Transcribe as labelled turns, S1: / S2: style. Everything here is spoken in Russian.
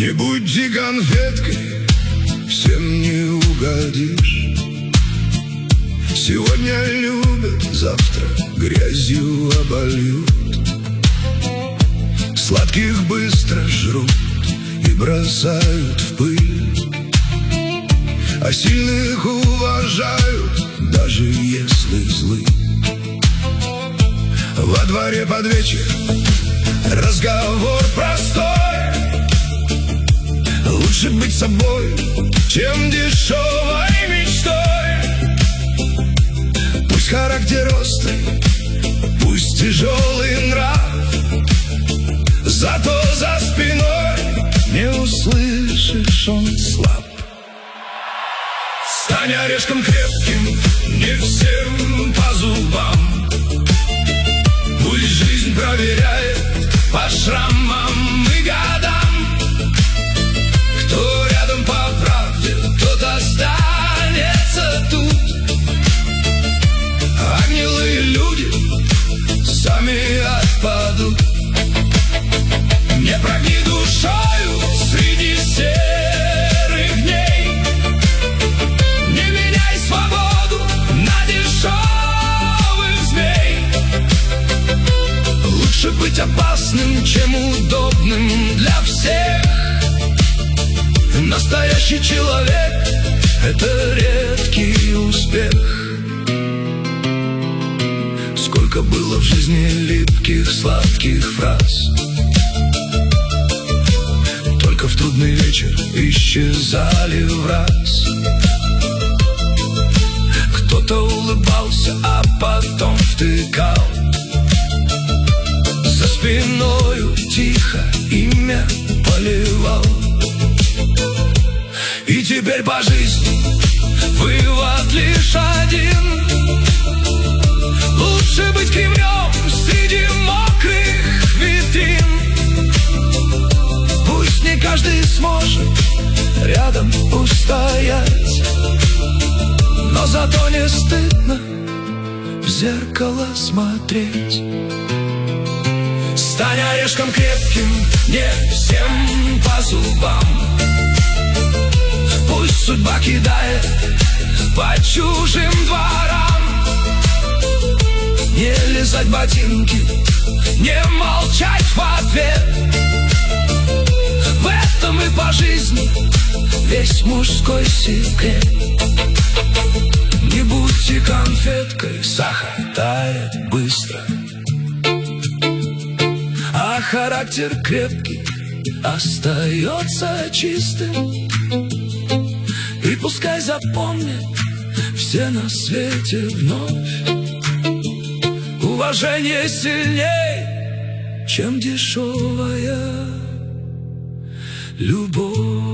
S1: Не будьте конфеткой, всем не угодишь. Сегодня любят, завтра грязью обольют. Сладких быстро жрут и бросают в пыль, а сильных уважают, даже если злы. Во дворе под вечер разговор простой: лучше быть собой, чем дешевой мечтой. Пусть характер острый, пусть тяжелый нрав, зато за спиной не услышишь, он слаб. Стань орешком крепким, не всем по зубам. Пусть жизнь проверяет по шрамам и годам. Кто рядом по правде, тот останется тут. А гнилые люди сами отпадут. Не прогни душою среди серых дней. Не меняй свободу на дешевых змей. Лучше быть опасным, чем удобным для всех. Настоящий человек — это редкий успех. Сколько было в жизни липких, сладких фраз, только в трудный вечер исчезали враз. Кто-то улыбался, а потом втыкал за спиною тихо имя поливал. И теперь по жизни вывод лишь один: лучше быть кремнем среди мокрых витрин. Пусть не каждый сможет рядом устоять, но зато не стыдно в зеркало смотреть. Стань орешком крепким, не всем по зубам. Пусть судьба кидает по чужим дворам. Не лизать ботинки, не молчать в ответ. В этом и по жизни весь мужской секрет. Не будьте конфеткой, сахар тает быстро, а характер крепкий остается чистым. И пускай запомнят все на свете вновь: уважение сильней, чем дешевая любовь.